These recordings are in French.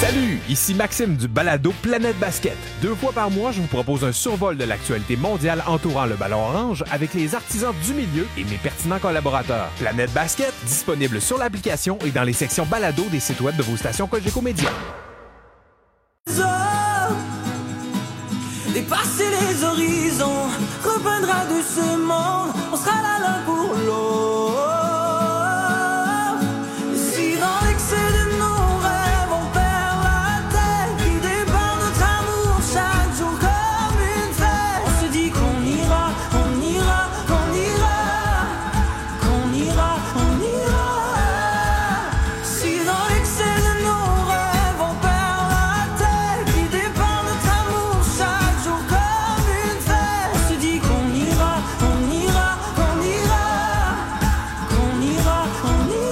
Salut, ici Maxime du balado Planète Basket. 2 fois par mois, je vous propose un survol de l'actualité mondiale entourant le ballon orange avec les artisans du milieu et mes pertinents collaborateurs. Planète Basket, disponible sur l'application et dans les sections balado des sites web de vos stations Cogeco Média. Dépasser les horizons, repeindra doucement, on sera là l'un pour l'autre. Si dans l'excès de nos rêves on perd la tête, qui débarque notre amour chaque jour comme une fête. On se dit qu'on ira, on ira, qu'on ira, qu'on ira, on ira. Si dans l'excès de nos rêves on perd la tête, qui débarque notre amour chaque jour comme une fête. On se dit qu'on ira, on ira, qu'on ira, qu'on ira, on ira.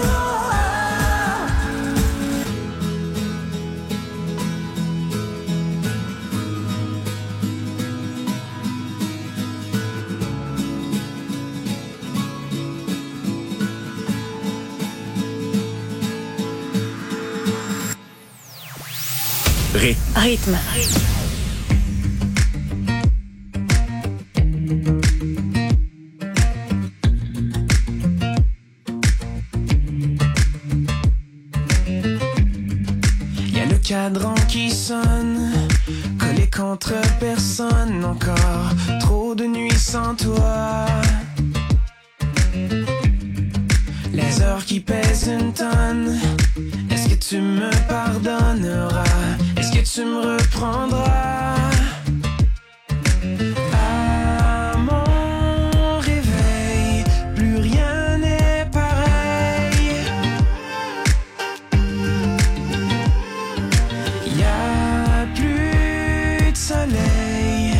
Rythme. Y a le cadran qui sonne, collé contre personne, encore trop de nuits sans toi. Les heures qui pèsent une tonne, est-ce que tu me pardonneras? Est-ce que tu me reprendras? À mon réveil, plus rien n'est pareil. Y a plus de soleil.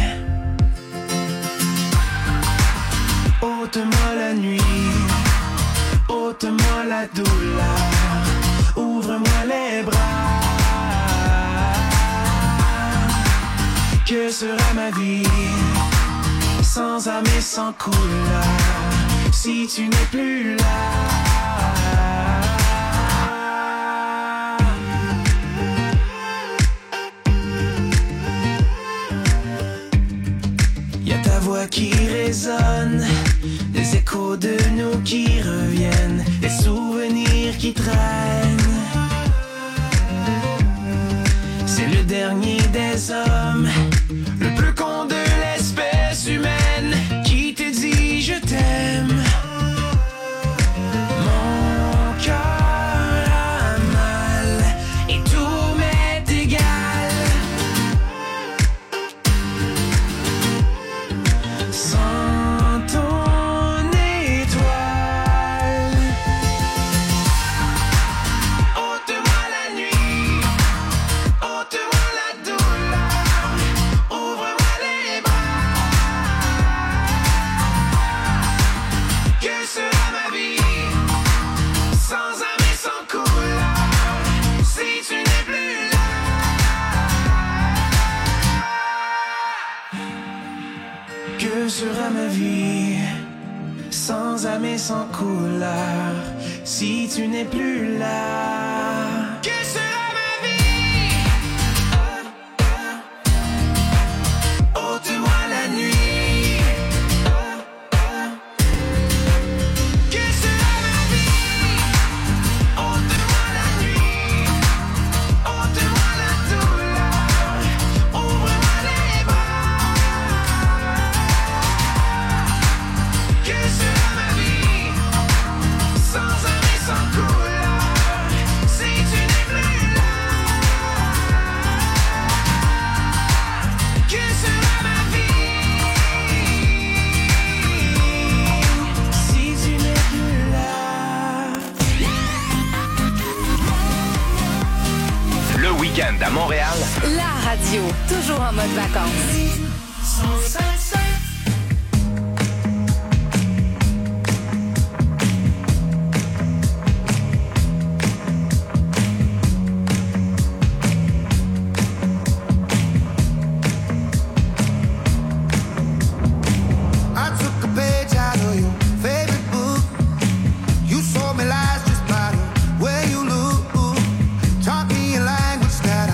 Ôte-moi la nuit, ôte-moi la douleur, ouvre-moi les bras. Que sera ma vie sans âme et sans couleur si tu n'es plus là? Y a ta voix qui résonne, des échos de nous qui reviennent, des souvenirs qui traînent. C'est le dernier des hommes, le plus con de l'espèce humaine, qui te dit je t'aime. Mon cœur a mal et tout m'est égal. Sans ton étoile, ôte-moi la nuit, ôte-moi la douleur, ouvre-moi les bras. Que sera ma vie sans âme et sans couleur si tu n'es plus là? Que sera ma vie sans âme et sans couleur si tu n'es plus là? Que sera ma vie? Ôte-moi la nuit. Que sera ma vie? Ôte-moi la nuit. Ôte-moi la douleur. Ouvre-moi les bras. Que sera ma vie sans âme et sans couleur si tu n'es plus là? Que sera ma vie si tu n'es plus là? Le week-end à Montréal, La radio, toujours en mode vacances. I took a page out of your favorite book. You sold me lies just by the way you look. Taught me a language that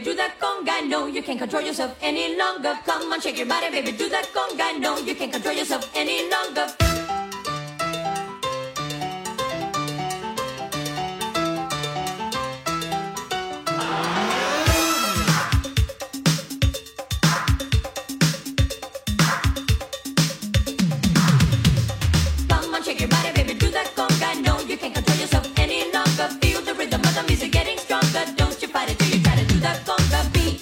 do that conga. No, you can't control yourself any longer. Come on, shake your body, baby, do that conga. No, you can't control yourself any longer. Come on, shake your body, baby, do that conga. No, you can't control yourself any longer. Feel the rhythm of the music getting stronger. Don't you fight it till you try to do that conga beat.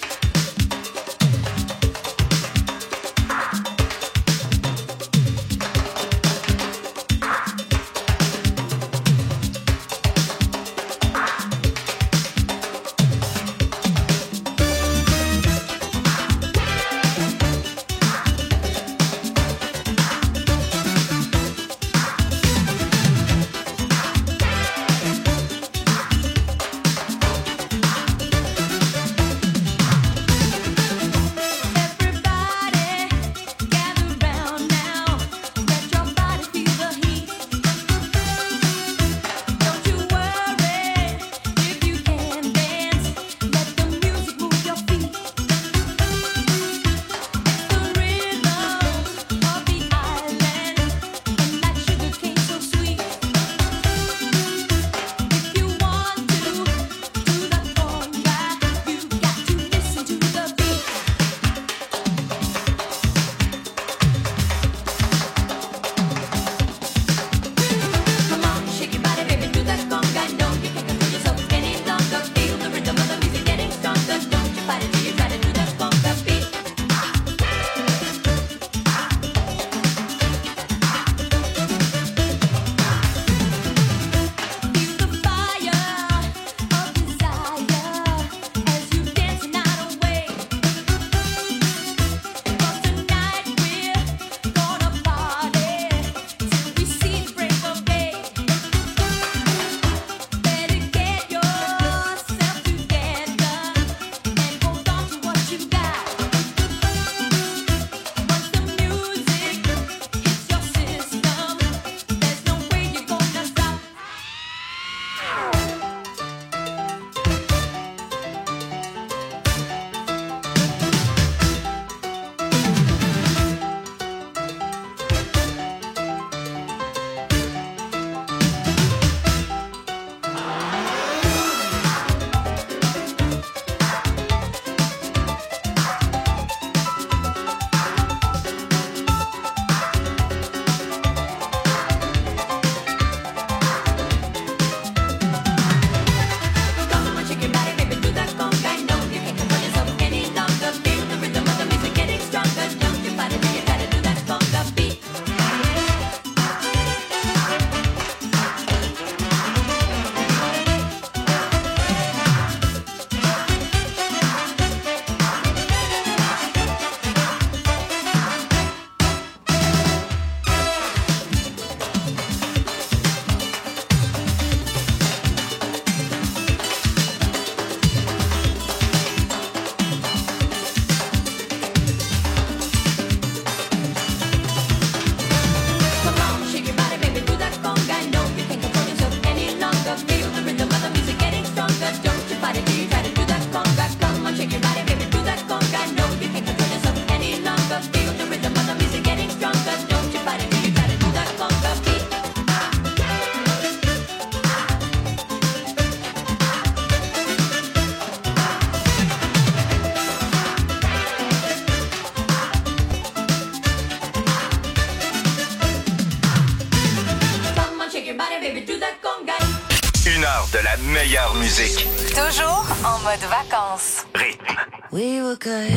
Une heure de la meilleure musique. Toujours en mode vacances. Rythme. We were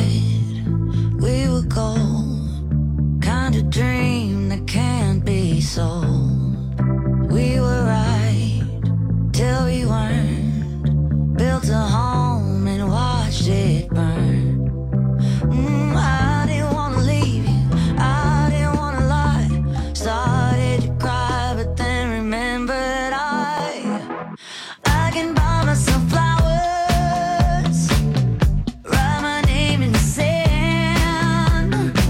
good, we were gold. Kind of dream that can't be sold. We were right till we weren't. Built a home and watched it burn. I didn't wanna leave you, I didn't wanna lie. Started to cry, but then remembered I can buy myself flowers, write my name in the sand.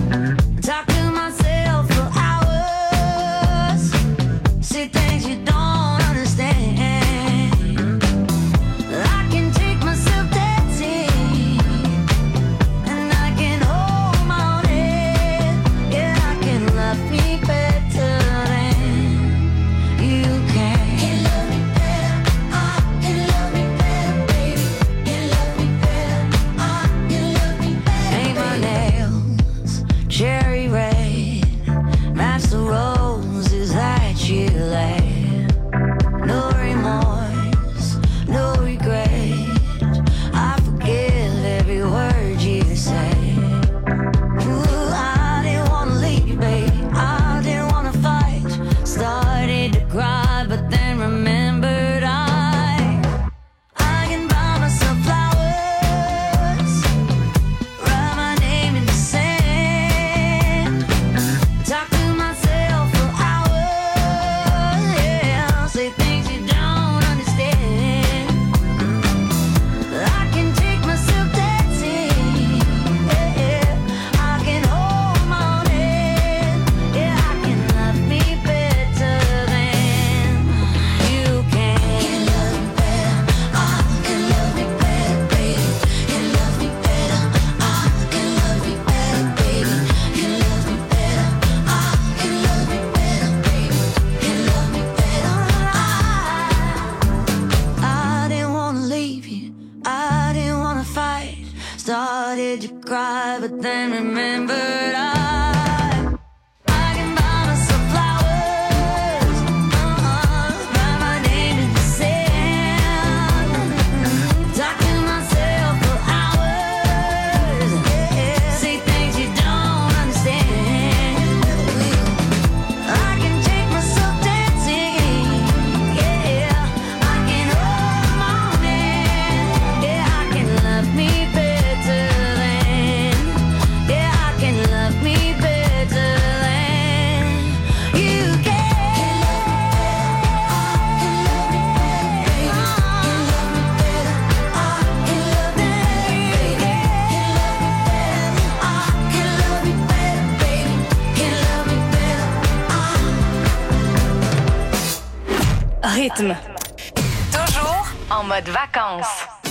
rythme. Toujours en mode vacances.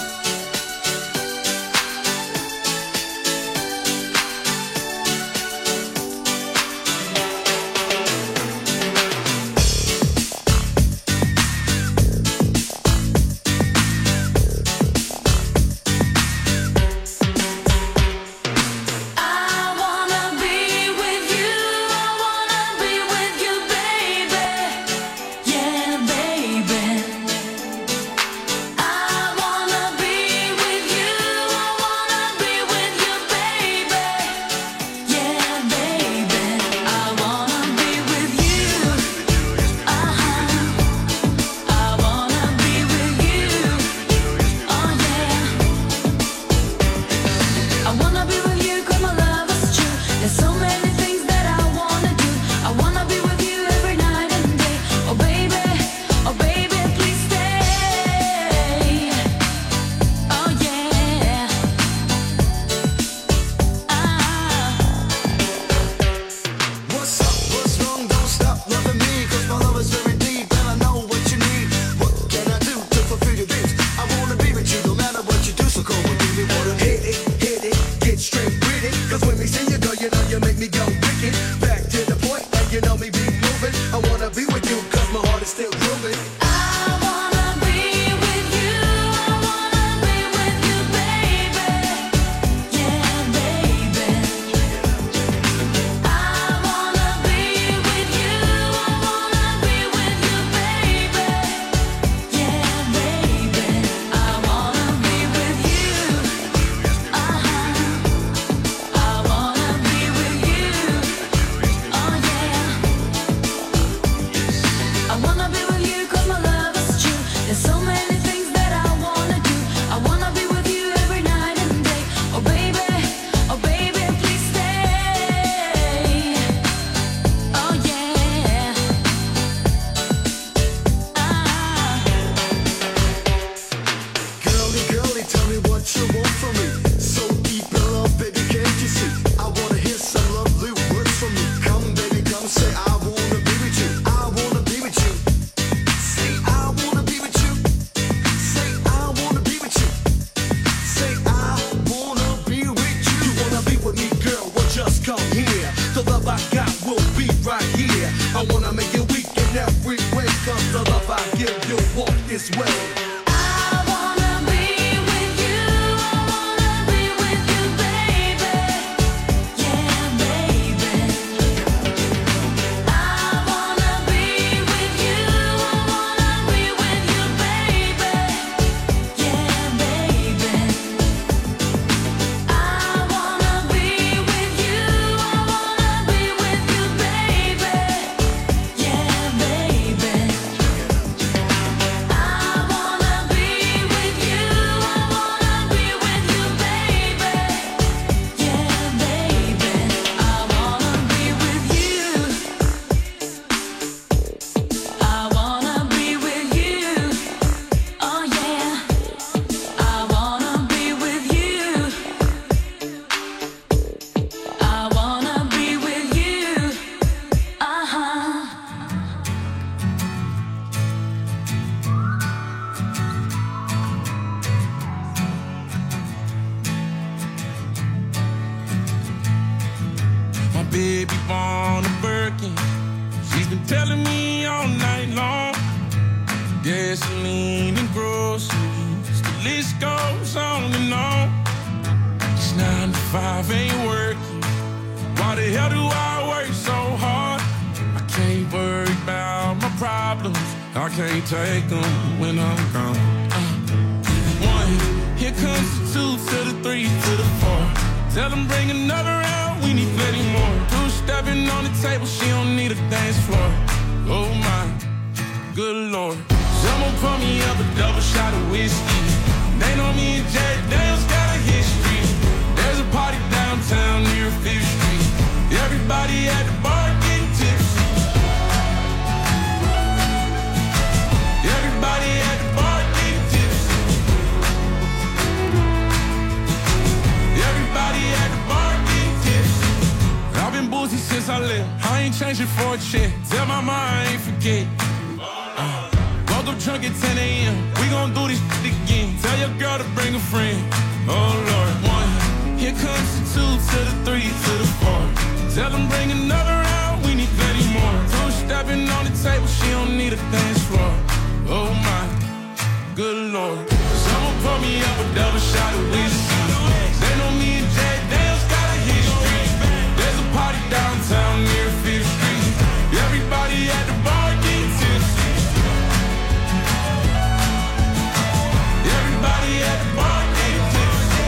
baby born a Birkin. She's been telling me all night long. Gasoline and groceries, the list goes on and on. It's 9 to 5, ain't working. Why the hell do I work so hard? I can't worry about my problems. I can't take them when I'm gone. 1, here comes the 2 to the 3 to the 4. Tell them bring another round, we need plenty more. 2 stepping on the table, she don't need a dance floor. Oh my, good lord. Someone pour me up a double shot of whiskey. They know me and Jack Daniels got a history. There's a party downtown near 5th Street. Everybody at the bar getting tipsy. Everybody at the bar getting tipsy. Everybody at the bar getting tipsy. I've been boozy since I left. I ain't changing for a check. Tell my mind I ain't forget. Woke up drunk at 10 a.m. We gon' do this shit again. Tell your girl to bring a friend. Oh Lord, 1. Here comes the 2 to the 3 to the 4. Tell them bring another round. We need plenty more. 2 stepping on the table. She don't need a dance floor. Oh my, good Lord. Someone pour me up a double shot of whiskey. They know me and Jack Daniels got a history. There's a party downtown near 5th Street. Everybody at the bar getting tipsy. Everybody at the bar getting tipsy.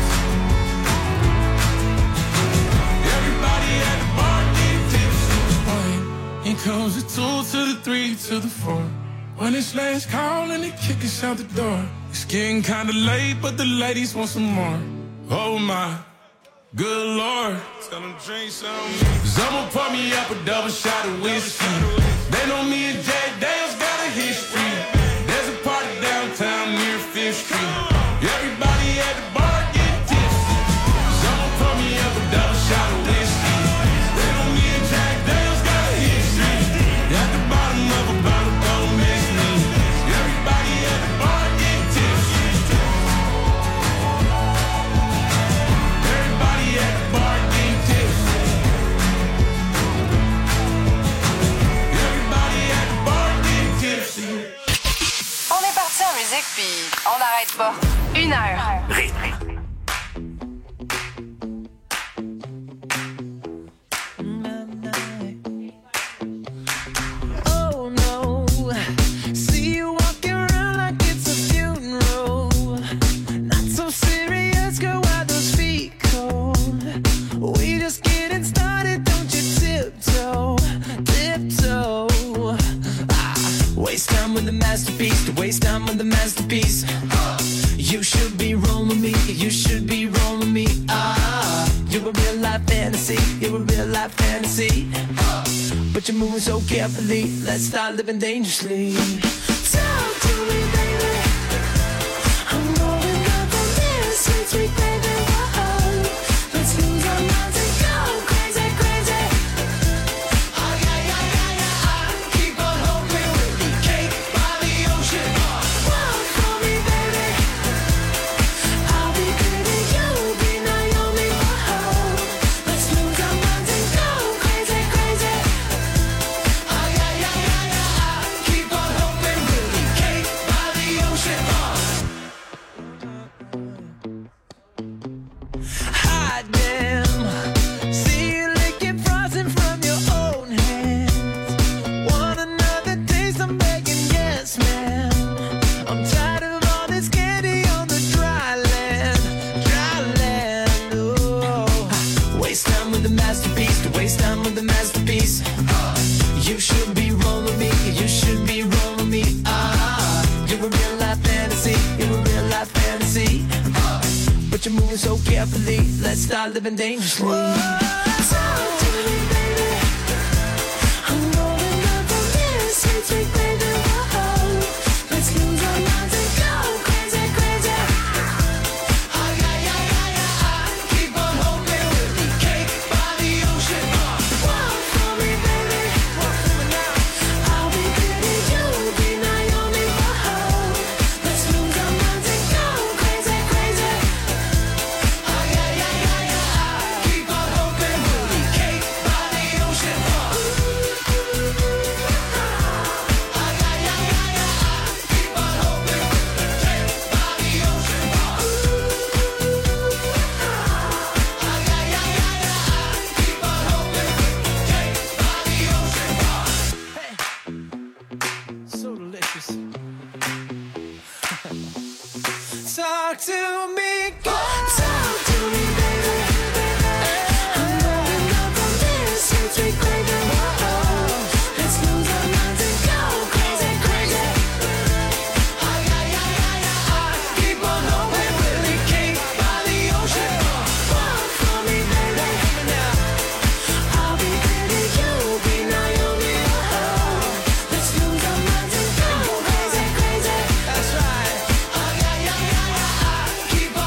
Everybody at the bar getting tipsy. Here comes the 2 to the 3 to the 4. When it's last call and they kick us out the door. It's getting kinda late, but the ladies want some more. Oh my, good Lord. Tell them drink some. Someone pour me up a double shot of whiskey. They know me and Jack Daniels got a history. There's a party downtown near 5th Street. Everybody at the bar get tipsy. Someone pour me up a double shot of whiskey. They know me and Jack Daniels got a history. At the bottom of a bottle, don't miss me. Everybody at the bar get tipsy. Everybody at the bar get tipsy. Everybody at the bar get tipsy. On est parti en musique, puis on n'arrête pas. 1 heure. Rythme. Oh no, see you walking around like it's a funeral. Not so serious, girl, why those feet cold? We just getting started, don't you tiptoe, tiptoe. Waste time with the masterpiece, to waste time with the masterpiece. You should be rolling me, you should be rolling me. You're a real life fantasy, you're a real life fantasy. But you're moving so carefully, let's start living dangerously. Talk to me, baby. I'm going up on this sweet, sweet baby. Whoa. Let's lose our minds and go crazy, crazy. Keep on hoping we'll be cake by the ocean. Walk for me, baby. I'll be pretty, you'll be Naomi. Whoa. Let's lose our minds and go crazy, crazy. Keep on hoping we'll be cake by the ocean. Hot damn, see you licking frozen from your own hands. Want another taste? I'm begging, yes, ma'am. I'm tired of all this candy on the dry land, dry land. Oh, waste time with the masterpiece, to waste time with the masterpiece. You should be rolling me, you should be rolling me. You're a real life fantasy, you're a real life fantasy. But you're moving so carefully, let's start living dangerously. Talk to me, baby. I'm rolling up on this sweet, sweet baby. Whoa. Let's lose our minds and go crazy, crazy. Keep on hoping we'll be cake by the ocean. Walk for me, baby. Walk for me now. I'll be pretty, you'll be Naomi. Whoa. Let's lose our minds and go crazy, crazy. Keep on hoping we'll be cake by the ocean. Keep on hoping we'll be cake by the ocean. Keep on hoping we'll be cake by the ocean. So delicious. Talk to me, girl. Talk to me, baby. I'm rolling up on this sweet, sweet baby. Whoa. Let's lose our minds and go crazy, crazy. Keep on hoping we'll be cake by the ocean. Walk for me, baby. I'll be pretty, you'll be Naomi. Whoa. Let's lose our minds and go crazy, crazy. That's right. Keep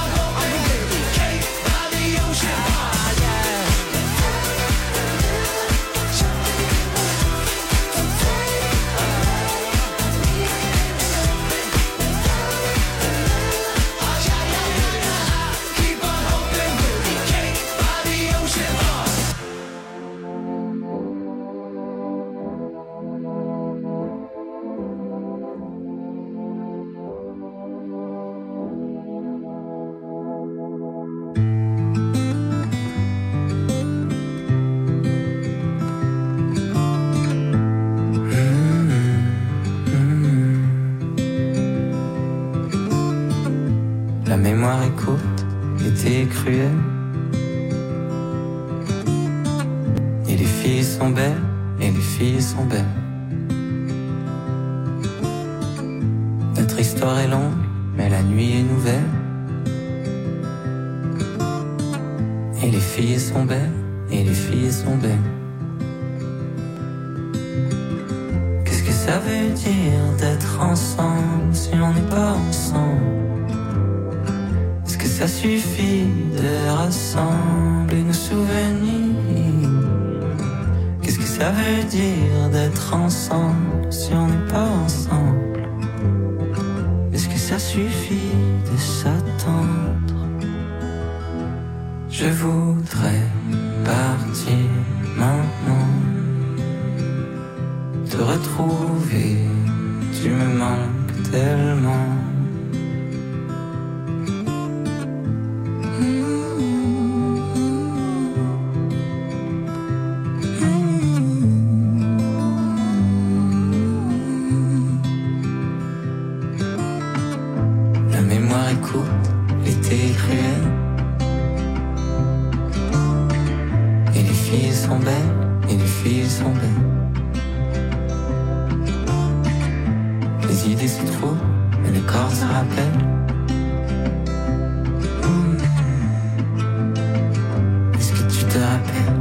mémoire écoute l'été cruel. Et les filles sont belles, et les filles sont belles. Notre histoire est longue, mais la nuit est nouvelle. Et les filles sont belles, et les filles sont belles. Qu'est-ce que ça veut dire d'être ensemble si on n'est pas ensemble? Est-ce que ça suffit de rassembler nos souvenirs? Qu'est-ce que ça veut dire d'être ensemble si on n'est pas ensemble? Est-ce que ça suffit de s'attendre? Je voudrais partir maintenant, te retrouver, tu me manques tellement. La mémoire est courte, l'été est cruel. Et les filles sont belles, et les filles sont belles. Les idées se trouvent, mais le corps se rappelle. Est-ce que tu te rappelles?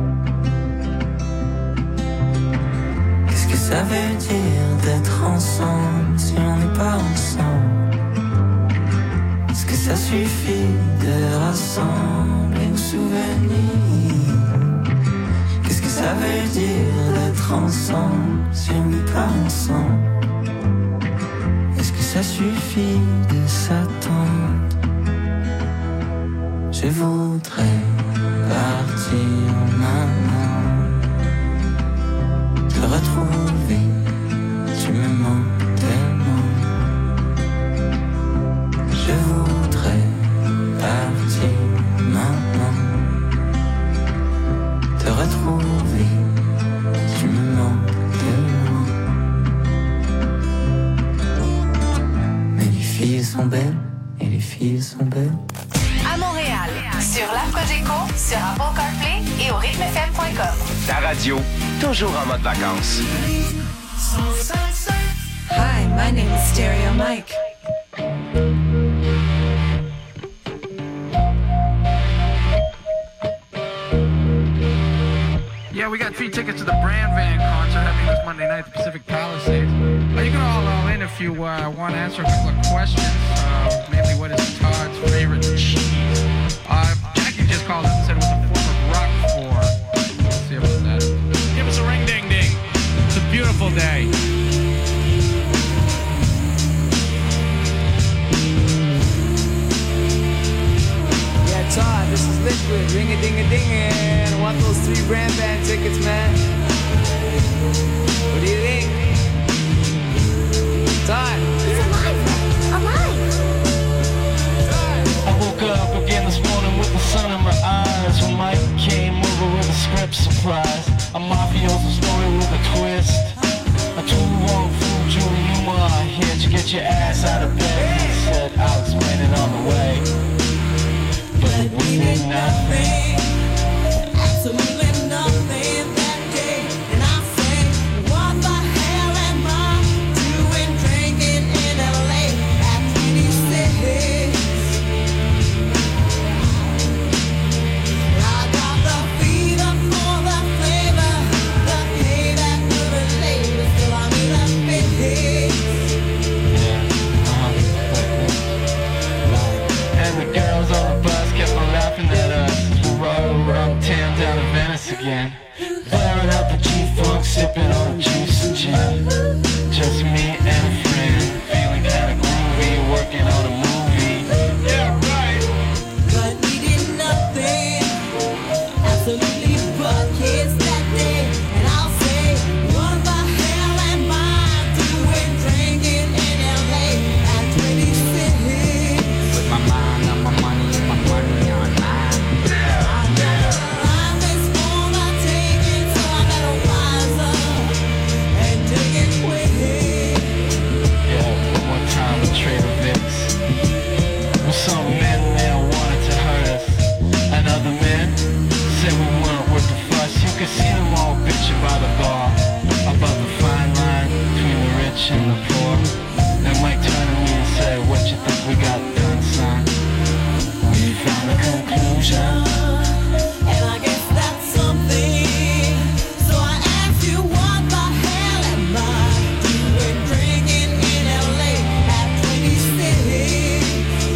Qu'est-ce que ça veut dire d'être ensemble si on n'est pas ensemble? Est-ce que ça suffit de rassembler nos souvenirs? Qu'est-ce que ça veut dire d'être ensemble si on n'est pas ensemble? Est-ce que ça suffit de s'attendre? Je voudrais partir maintenant, te retrouver, tu me manques tellement. Je voudrais partir maintenant, te retrouver, tu me manques tellement. Mais les filles sont belles, et les filles sont belles. À Montréal, sur l'App Cogeco, sur Apple CarPlay et au rythmefm.com. Ta radio, toujours en mode vacances. Hi, my name is Stereo Mike. Yeah, we got free tickets to the Brand Van concert happening this Monday night at the Pacific Palisades. You can all in if you want to answer a couple of questions. Mainly, what is Todd's favorite cheese? Jackie just called up and said it was a form of Roquefort. Let's see about that. Give us a ring ding ding. It's a beautiful day. Yeah, Todd, this is Liquid. Ring-a-ding-a-ding-a. I want those 3 Brand Van tickets, man. What do you think? Todd. He's alive. I woke up again this morning with the sun in my eyes when Mike came over with a script surprise. A mafioso story with a twist. A too-long fool, Julie, you are here to get your ass out of bed. He said, I'll explain it on the way. But it meant nothing. Absolutely nothing that day. And I said, what the hell am I doing drinking in LA at 26? I got the fever for the flavor, the payback for the labor. Still I need a fix. And the girls on the bus kept on laughing at us. washing the floor. And Mike turned to me and said, what you think we got done, son? We found a conclusion. And I guess that's something. So I asked you, what the hell am I doing drinking in LA at 26?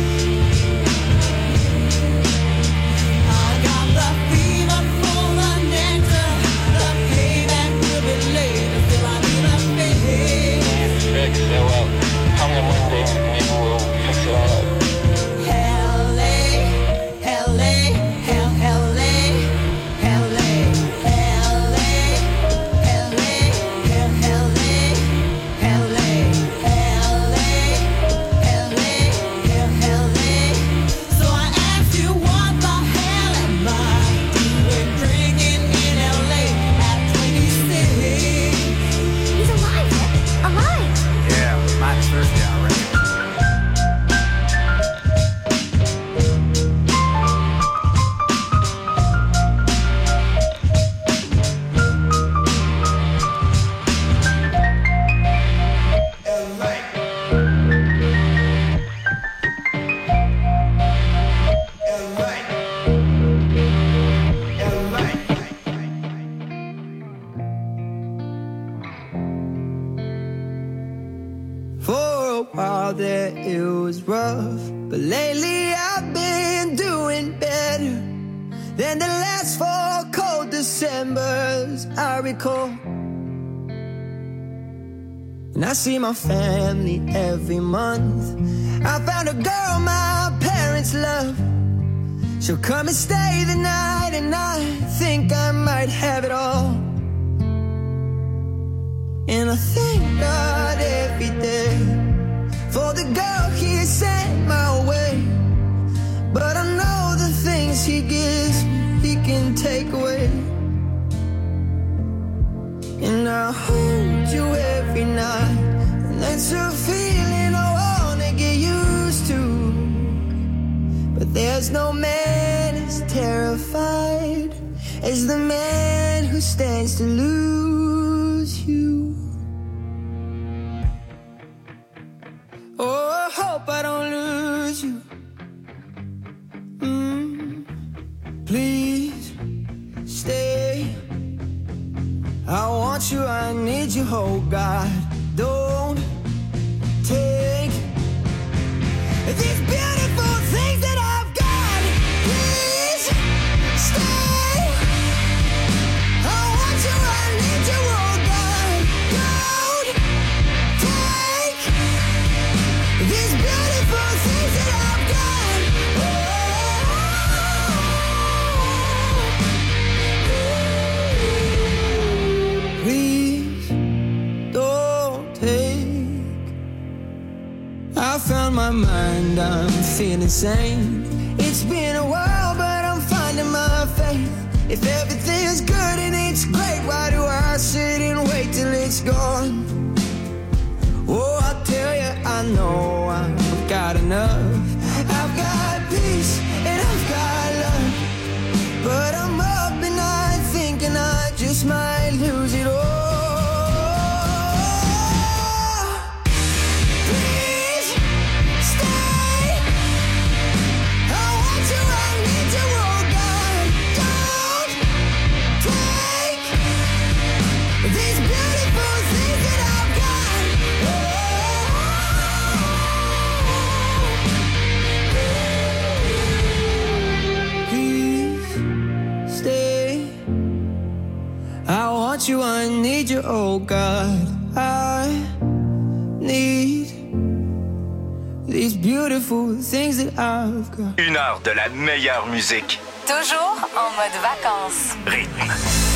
I got the fever for the nectar. The payback will be later. Still I need a fix. Fix it, well, come on Monday, maybe we'll fix it all up. But lately I've been doing better than the last 4 cold Decembers I recall. And I see my family every month. I found a girl my parents love. She'll come and stay the night, and I think I might have it all. And I thank God every day for the girl he sent my way. But I know the things he gives me, he can take away. And I hold you every night, and that's a feeling I wanna get used to. But there's no man as terrified as the man who stands to lose you. Oh, I hope I don't lose you. Please stay. I want you, I need you, oh God. Don't take these beautiful things that I've got. Please stay. I want you, I need you, oh God. Don't take these beautiful things that I've got. Please don't take. I found my mind, I'm feeling sane. It's been a while, but I'm finding my faith. If everything's good and it's great, why do I sit and wait till it's gone? Oh, I tell you, I know I've got enough. I've got peace and I've got love. But I'm up and night thinking I just might lose it all. Please stay. I want you, I need you, oh God. Don't take these beautiful things that I've got. Please stay. I want you, I need you, oh God. I need these beautiful things that I've got. 1 heure de la meilleure musique. Toujours en mode vacances. Rythme.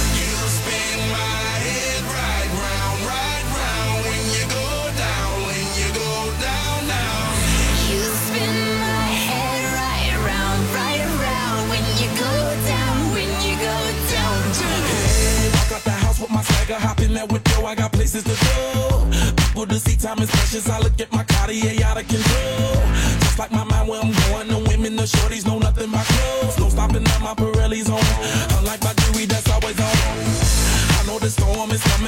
Hop in there with Joe, I got places to go. People to see, time is precious. I look at my Cartier out of control. Just like my mind where I'm going. The women, the shorties know nothing but clothes. No stopping at my Pirelli's on. Unlike my jewelry that's always on. I know the storm is coming. My pocket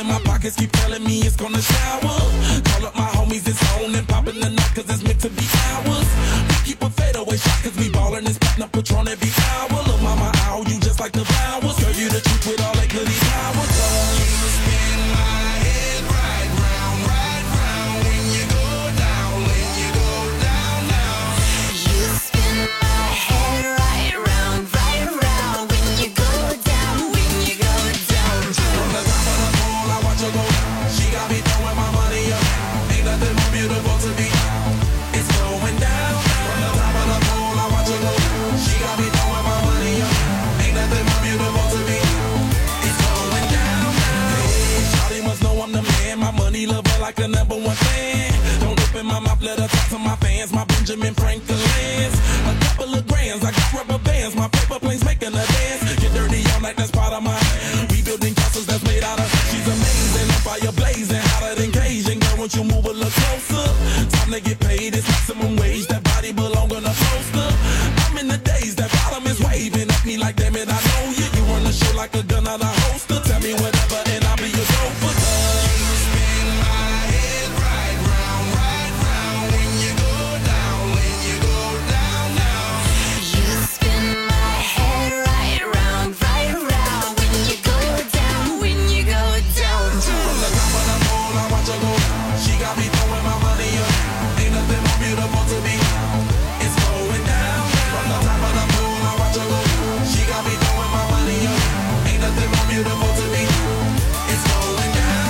pockets keep telling me it's gonna shower. Call up my homies, it's on and popping the night cause it's meant to be ours. We keep a fadeaway shot cause we ballin' and spittin' up Patron every hour. Look mama, ow, you just like the flowers. Girl, you the truth with all that goody powers. You spin my head right round when you go down, when you go down, down. You spin my head right round when you go down, when you go down. From the top of the pole, I watch her go down. She got me throwing my money up. Ain't nothing more beautiful to me. It's going down. From the top of the pole, I watch her go down. She got me throwing my money up. Ain't nothing more beautiful to me. It's going down. Hey, shawty must know I'm the man. My money lover like the number one fan. Don't open my mouth, let her talk to my fans. My Benjamin Franklin's. A couple of grands, I got rubber bands. My paper planes making a dance. Get dirty all night, that's part of my. We building castles that's made out of. She's amazing, on fire blazing, hotter than Cajun. Girl, won't you move a little closer? Time to get paid, it's maximum wage. That body belong on a poster. I'm in the days, that bottom is waving at me like, damn it, I know you. You run the show like a gun out of holster. Tell me whatever and I'll be your chauffeur. You spin my head right round when you go down, when you go down, down. You spin my head right round when you go down, when you go down. From the top of the pole, I watch her go down. She got me throwing my money up. Ain't nothing more beautiful to me. It's going down. From the top of the pole, I watch her go down. She got me throwing my money up. Ain't nothing more beautiful to me. It's going down.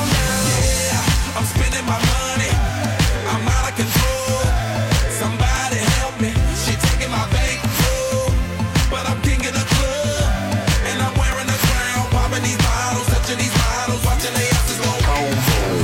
Yeah, I'm spending my money. I'm out of control. Somebody help me. She taking my bank full, but I'm king of the club, and I'm wearing a crown, popping these bottles, touching these bottles, watching they asses go home.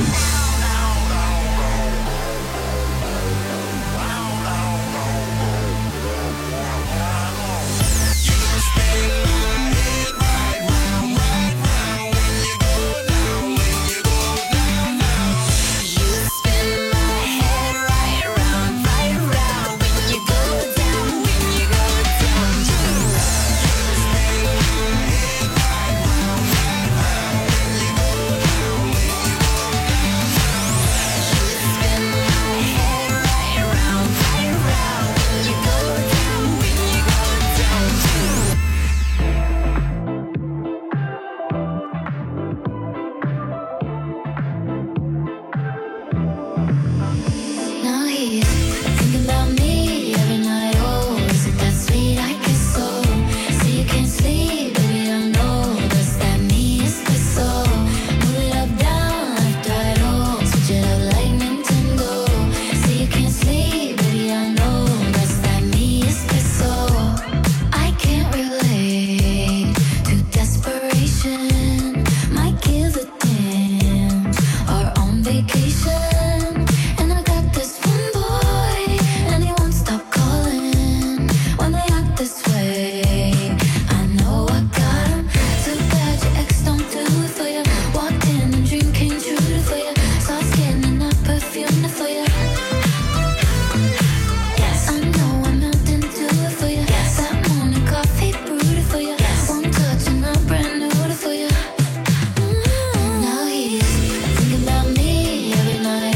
Now he's thinking about me every night. Oh, is it that sweet? I guess so. Say you can't sleep, baby, I know. Does that mean it's the soul? Move it up, down, left, right, oh. Switch it up like Nintendo. Say you can't sleep, baby, I know. Does that mean it's the soul? I can't relate to desperation. Might give a damn. Or on vacation. And I got this one boy, and he won't stop calling when they act this way. I know I got him. Too bad your ex don't do it for you. Walked in and dream came true for you. Saw skin and not perfume for you. Yes, I know I'm melting to it for you. Yes, that morning coffee brewed it for you. Yes, one touch and I'm brand new for you. Now he's thinking about me every night.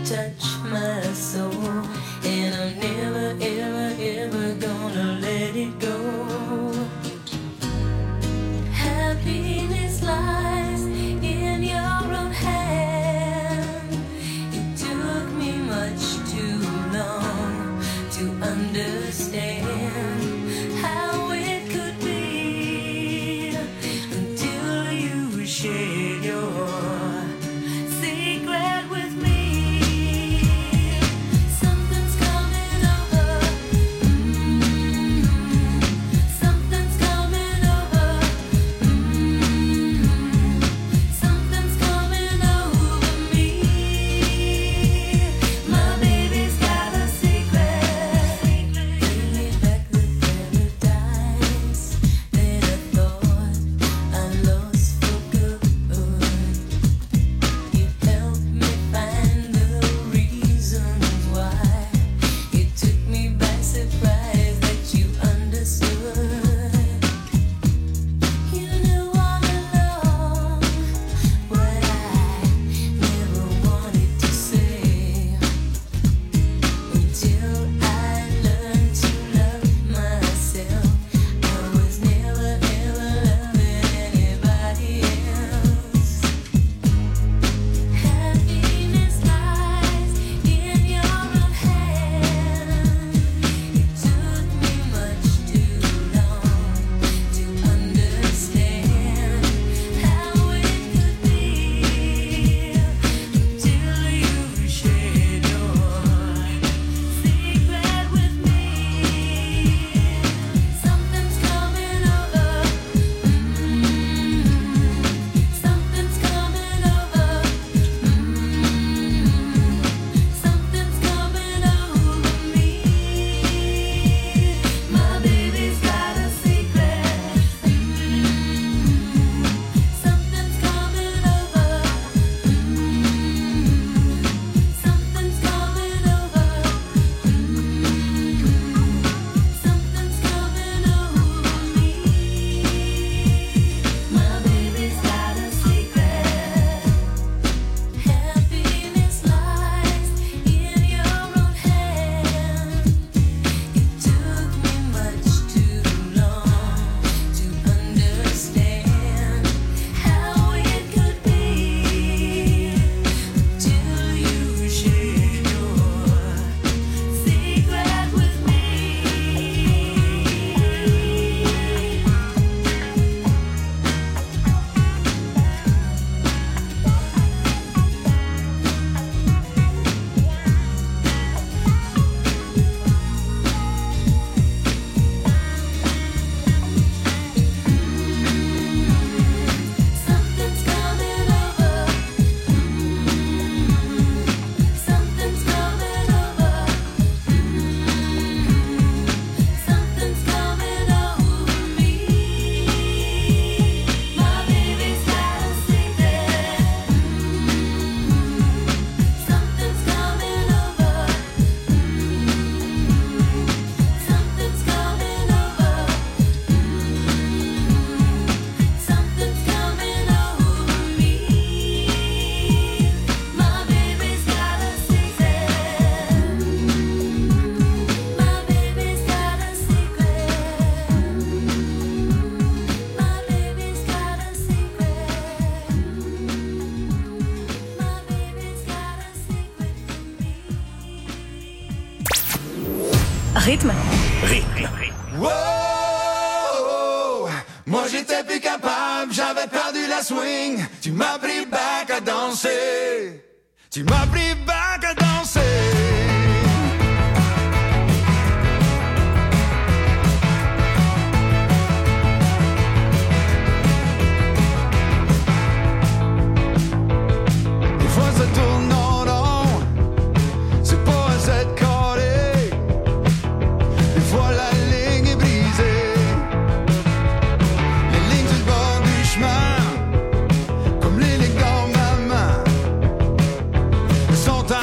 touch my soul, and I'm never, ever, ever gonna let it go. Happiness lies in your own hand. It took me much too long to understand how it could be until you shared your secret with me. Something's coming over. Something's coming over. Something's coming over me. My baby's got a secret. Bring me back the paradise that I thought I lost for good. You helped me find the reasons why. It took me by surprise that you understood. You knew all along what I never wanted to say. Until I learned to love myself, I was never ever loving anybody else. Happiness lies in your own hand. It took me much too long to understand how it could be until you shared your secret with me. Something's coming over. Something's coming over. Something's coming over me. My baby's got a secret. Something's coming over. Something's coming over. Something's coming over me. My baby's got a secret. Happiness lies in your own hand. It took me much too long to understand how it could be until you shared your secret with me. Something's coming over. Something's coming over. Something's coming over me. My baby's got a secret. Something's coming over. Something's coming over. Something's coming over me. My baby's got a secret. My baby's got a secret. My baby's got a secret. My baby's got a secret for me. Rythme. Wow, moi j'étais plus capable, j'avais perdu la swing. Tu m'as pris back à danser. Tu m'as pris back à danser. Des fois ça tourne en rond, c'est pas un set carré. Des fois la ligne est brisée. Les lignes sur le bord du chemin, comme les lignes dans ma main, sont à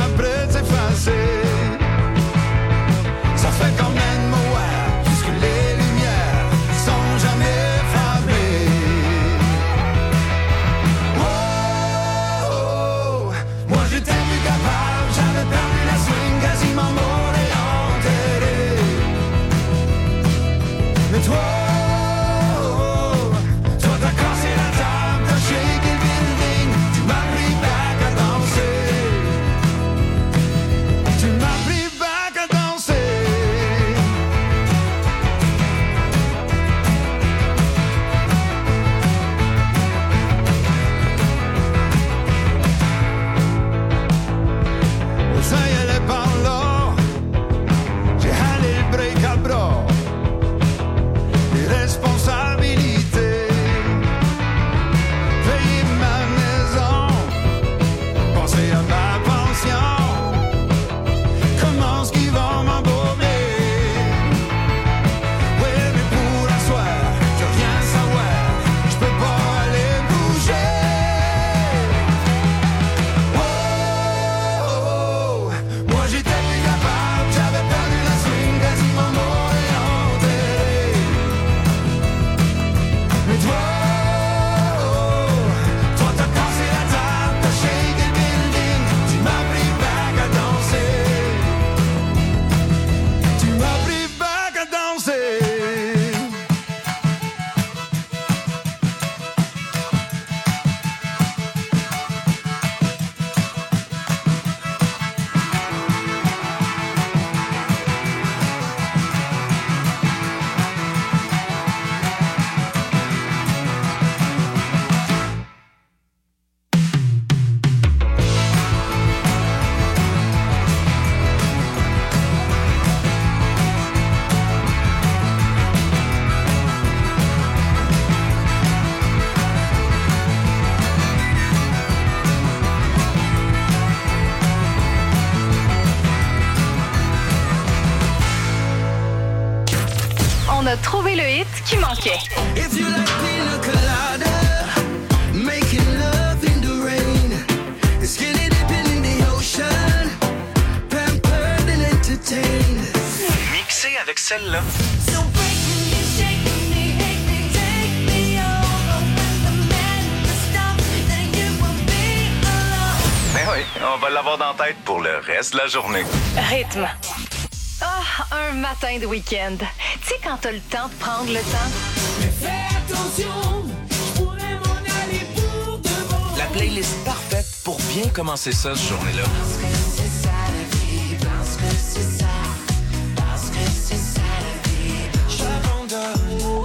a trouvé le hit qui manquait. If you like pina colada, making love in the rain, skinny dipping in the ocean, pampered and entertained. Mixé avec celle-là. So break me, shake me, hate me, take me over. When the man stops, then you will be alone. Ben oui, on va l'avoir dans la tête pour le reste de la journée. Rythme. Ah, un matin de week-end. Tu sais, quand t'as le temps de prendre le temps. Mais fais attention, je pourrais m'en aller pour de bon. La playlist parfaite pour bien commencer ça, cette journée-là. Parce que c'est ça la vie, parce que c'est ça. Parce que c'est ça la vie. J'abandonne.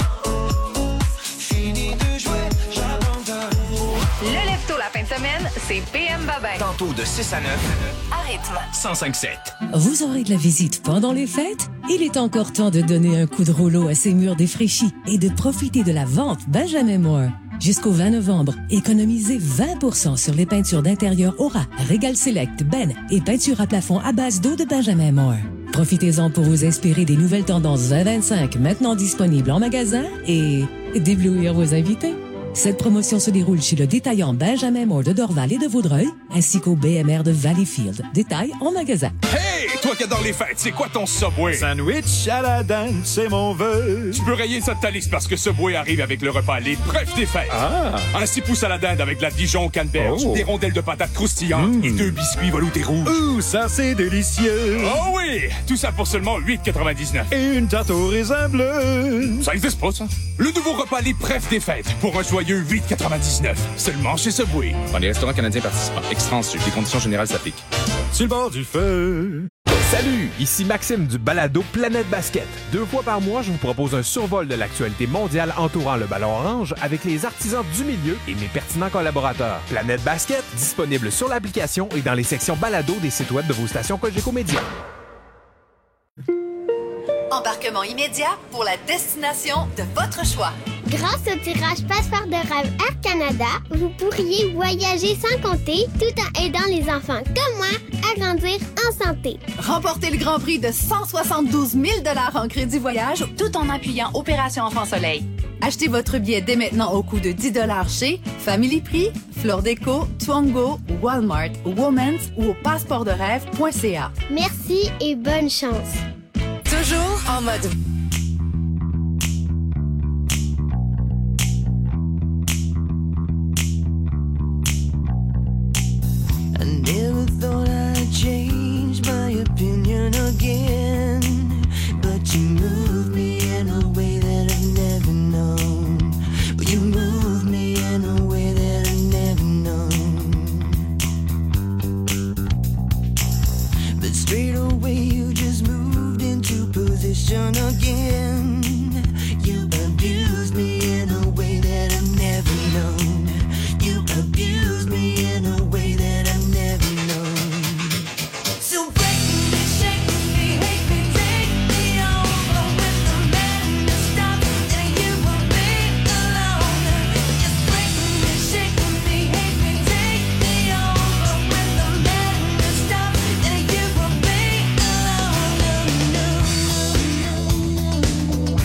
Fini de jouer, j'abandonne. Le lève-tôt la fin de semaine, c'est PM Babin. Tantôt de 6 à 9. À rythme. 105.7. Vous aurez de la visite pendant les fêtes? Il est encore temps de donner un coup de rouleau à ces murs défraîchis et de profiter de la vente Benjamin Moore. Jusqu'au 20 novembre, économisez 20% sur les peintures d'intérieur Aura, Regal Select, Ben et peintures à plafond à base d'eau de Benjamin Moore. Profitez-en pour vous inspirer des nouvelles tendances 2025 maintenant disponibles en magasin et d'éblouir vos invités. Cette promotion se déroule chez le détaillant Benjamin Moore de Dorval et de Vaudreuil, ainsi qu'au BMR de Valleyfield. Détail en magasin. Hey! Toi qui adore les fêtes, c'est quoi ton Subway? Sandwich à la dinde, c'est mon vœu. Tu peux rayer ça de ta liste parce que Subway arrive avec le repas Les Preuves des fêtes. Ah! Un 6 pouces à la dinde avec de la Dijon canneberge, des rondelles de patates croustillantes et 2 biscuits veloutés rouges. Ouh, ça c'est délicieux! Oh oui! Tout ça pour seulement 8,99. Et une tarte au raisin bleu. Ça existe pas, ça? Le nouveau repas Les Preuves des fêtes pour un joyeux 8,99. Seulement chez Subway. Dans les restaurants canadiens participants. Extra-ensuite, les conditions générales s'appliquent. Sur le bord du feu. Salut, ici Maxime du balado Planète Basket. 2 fois par mois, je vous propose un survol de l'actualité mondiale entourant le ballon orange avec les artisans du milieu et mes pertinents collaborateurs. Planète Basket, disponible sur l'application et dans les sections balado des sites web de vos stations Cogeco Média. Embarquement immédiat pour la destination de votre choix. Grâce au tirage Passeport de rêve Air Canada, vous pourriez voyager sans compter tout en aidant les enfants comme moi à grandir en santé. Remportez le grand prix de 172 000 $ en crédit voyage tout en appuyant Opération Enfant Soleil. Achetez votre billet dès maintenant au coût de 10 $ chez Family Prix, Fleur Déco, Twango, Walmart, Women's ou au passeportderêve.ca. Merci et bonne chance. Toujours en mode... I never thought I'd change my opinion again, but you moved me in a way that I've never known. But you moved me in a way that I've never known. But straight away you just moved into position again. You abused me in a way that I've never known. You abused me in a way that I've never known. So break me, shake me, hate me, take me over. When the madness stops, then you will be alone. Just break me, shake me, hate me, take me over. When the madness stops, then you will be alone.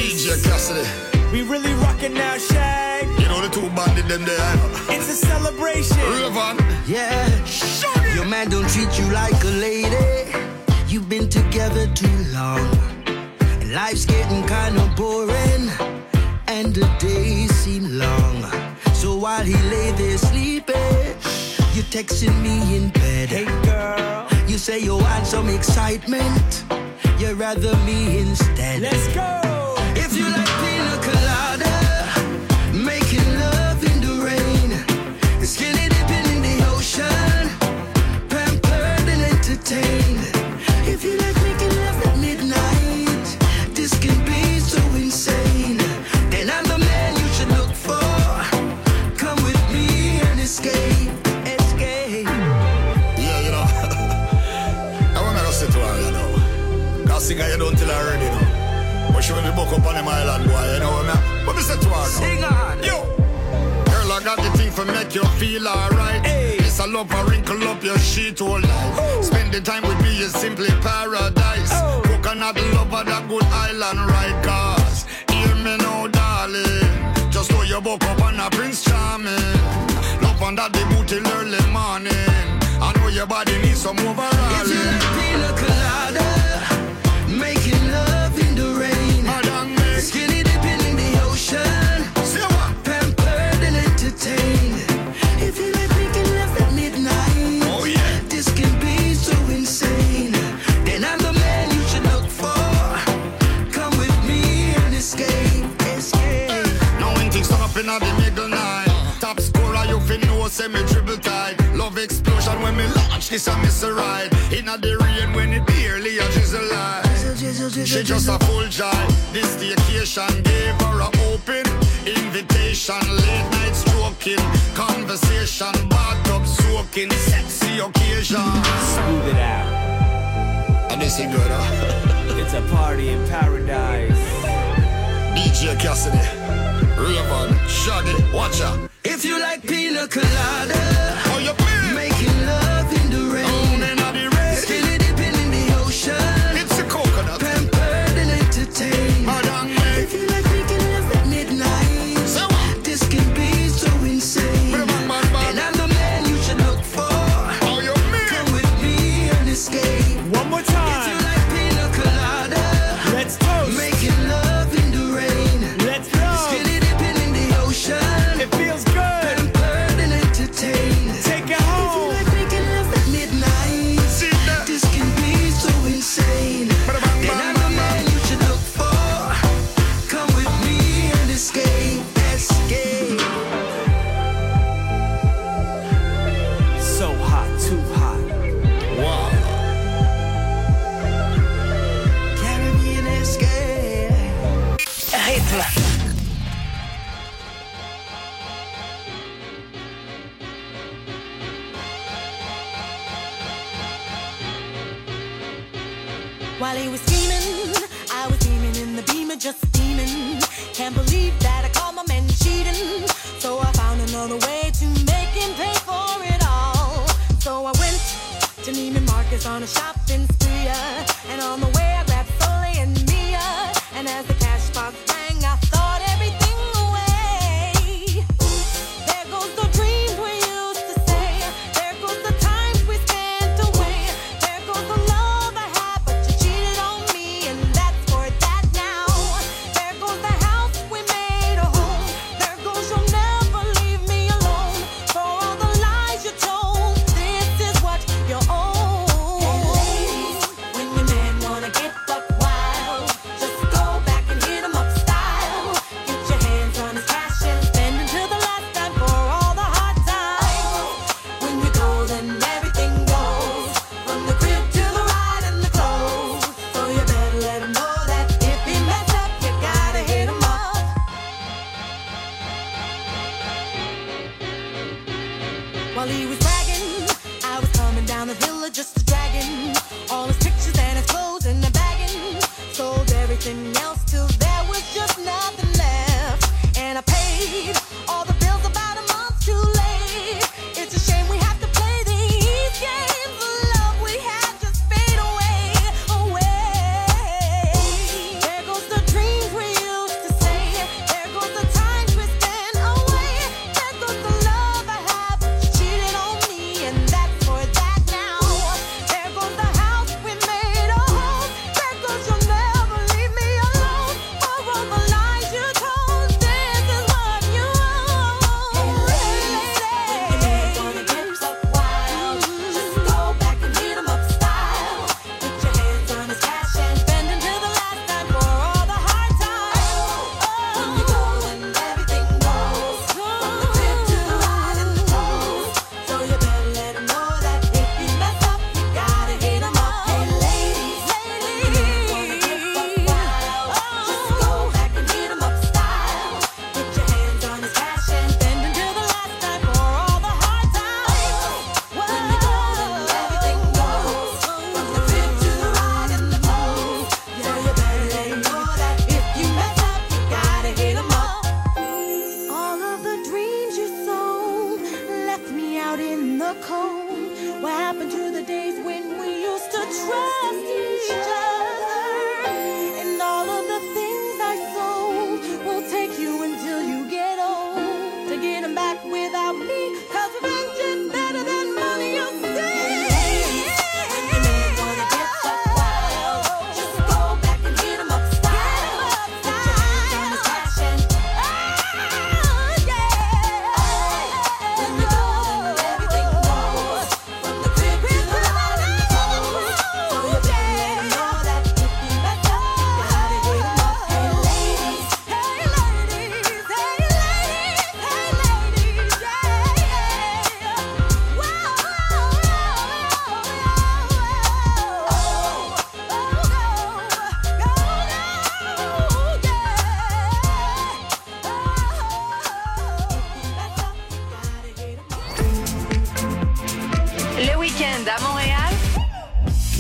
DJ Cassidy. We really rockin' now, Shag. You know the two bandit them there. It's a celebration. Raven. Yeah. Your man don't treat you like a lady. You've been together too long. And life's getting kind of boring. And the days seem long. So while he lay there sleeping, you're texting me in bed. Hey girl. You say you want some excitement. You'd rather me instead. Let's go. If you like pina colada, making love in the rain, skinny dipping in the ocean, pampered and entertained. If you like making love at midnight, this can be so insane. Then I'm the man you should look for. Come with me and escape, escape. Yeah, you know. I wanna go sit to her, you know. Cause singer you don't tell her already, you know. But she when we book up on them island, boy, you know what I mean? But me say to her, no. Sing on. Yo. Girl, I got the thing for make you feel alright. Hey. It's a love and wrinkle up your sheet all night. Oh. Spend the time with me is simply paradise. Oh. Coconut lover, that good island right. Cause, hear me now, darling. Just know you book up on a Prince Charming. Love under the boot till early morning. I know your body needs some overall. If you like pina colada, making love in the rain, skinny dipping in the ocean, pampered and entertained. If you like making love at midnight, oh yeah, this can be so insane. Then I'm the man you should look for. Come with me and escape, escape. Now when things up in the middle night, top scorer you fin know semi dribble tight. Love explosion when me launch this a miss a ride. Inna the rain when it barely a drizzle light. She just a full joy. This staycation gave her a open invitation. Late night stroking, conversation, bathtub soaking, sexy occasion. Smooth it out. And this is good, huh? It's a party in paradise. DJ Cassidy, Raven, Shaggy, watch out. If you like pina colada, oh, you feel? Making love in the rain, skinny dipping in the ocean, it's a coconut, pampered and entertained. If you like making love at midnight, so this can be so insane. And I'm the man you should look for. Oh, you mean? Come with me and escape. One more time. If you like pina colada, let's toast. Making love in the rain, let's go. Skinny dipping in the ocean, it feels good. Pampered and entertained. Take it home. If you like making love at midnight, this can be so insane. Then I'm the man you should look for. Come with me and escape, escape. So hot, too hot. Wow. Caribbean escape. Rythme. While he was scheming, I was steaming in the beamer, just steaming. Can't believe that I caught my man cheating. So I found another way to make him pay for it all. So I went to Neiman Marcus on a shopping spree. And on the way I grabbed Sully and Mia. And as the cash box rang, I thought everything away. There goes the dreams we used to say. There goes the times we spent away. There goes the love I had, but you cheated on me.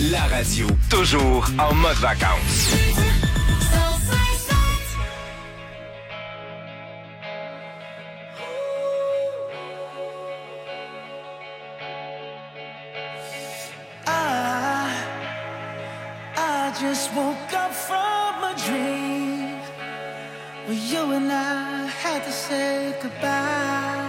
La radio, toujours en mode vacances. I just woke up from a dream where you and I had to say goodbye.